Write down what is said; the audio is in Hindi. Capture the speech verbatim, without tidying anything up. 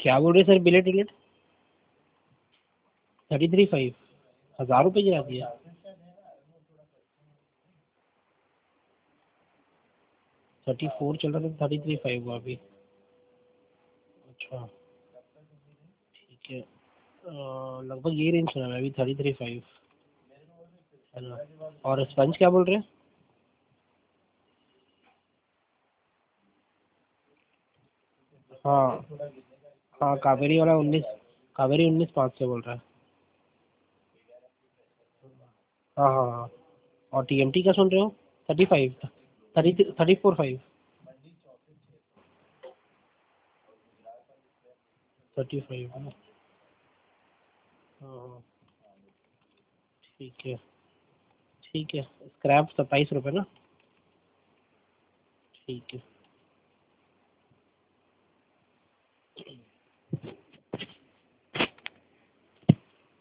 क्या बोल रहे सर? बिलेट बिलेट थर्टी थ्री फाइव हज़ार रुपये गिरा दिया। थर्टी फोर चल रहा था, थर्टी थ्री फाइव हुआ अभी। अच्छा ठीक है। अ, लगभग ये रेंज सुना मैं अभी, थर्टी थ्री फाइव है ना। और स्पंज क्या बोल रहे हैं? हाँ हाँ, कावेरी वाला उन्नीस, कावेरी उन्नीस पाँच से बोल रहा है। हाँ हाँ हाँ। और टी एम टी का सुन रहे हो? Thirty five, thirty thirty four five, thirty five है ना। हाँ हाँ, ठीक है ठीक है। स्क्रैप सत्ताईस रुपये ना। ठीक है।